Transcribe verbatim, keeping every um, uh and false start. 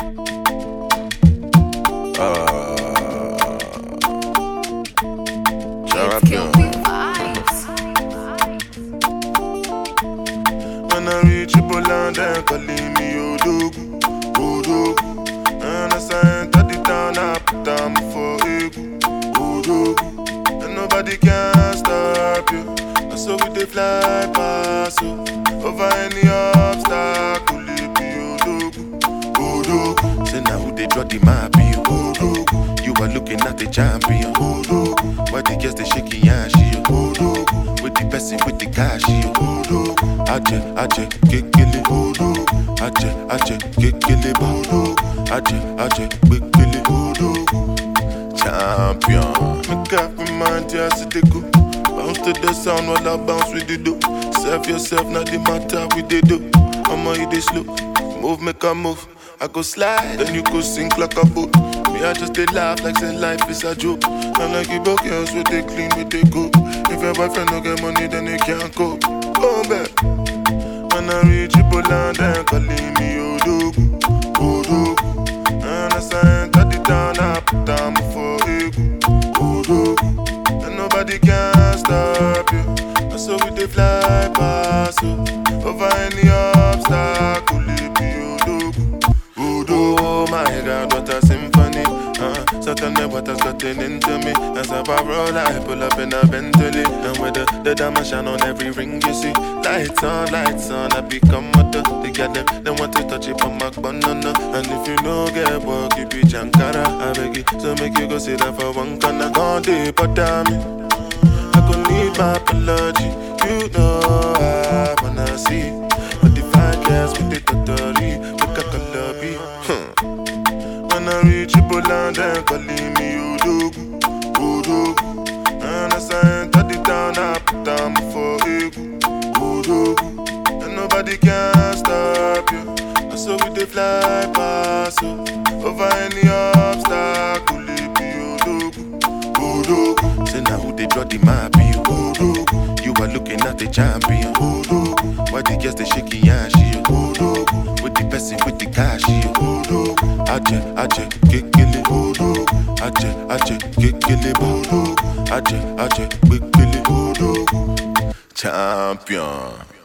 Uh, champion. When I reach Poland, they calling me Odogu, Odogu. And as I enter the town, I put down for Egu, Odogu. And nobody can stop you. And so we they fly past you. Over any obstacle, it be Odogu, Odogu. Say now who they draw the map, you Odogu. You are looking at the champion, Odogu. Why the girls they shaking yan, she Odogu. With the person with the cash, you Odogu. Aje, aje, kekele, Odogu. Aje, aje, kekele, Odogu. Aje, aje, kekele, Odogu. Champion. Make up my mind, just to go. Bounce to the sound while I bounce with the do. Serve yourself, not the matter with the do. I'ma hit this slow. Move, make a move. I go slide, then you go sink like a boat. Me, I just they laugh like say life is a joke. I'm like you broke girls with they clean, with they go. If your boyfriend don't get money, then they can't go. Go back. When I reach Poland, they calling me Odogu, Odogu. And as I enter the town, I put down for Egu, Odogu. And nobody can stop you. And so we they fly past you. Over any obstacle, it be Odogu, Odogu. Oh my God, what a symphony. Uh, Certainly what has gotten into me. As I roll, I pull up in a Bentley. And with the, the diamond shine on every ring you see. Lights on, lights on, I become mother. They get them, they want to touch it on my banana. And if you know get work, you be Jankara. I beg you, so make you go sit down for one corner. Gone deep, but damn it, I could need my apology. You know I wanna see. But the fine girls with the totally, with a calabi. When I reach Poland, they calling me Odogu, Odogu. And as I enter the town, I put down for Egu, Odogu. And nobody can stop you. And so we they fly past you. Over any obstacle, it be Odogu, Odogu. Say now who they draw the map, you Odogu. You are looking at the champion, Odogu. Why the girls they shaking yan, she Odogu. With the person with the cash, you Odogu. Aje, aje, kekele, Odogu. Aje, aje, kekele, Odogu. Aje, aje, kekele, Odogu. Champion.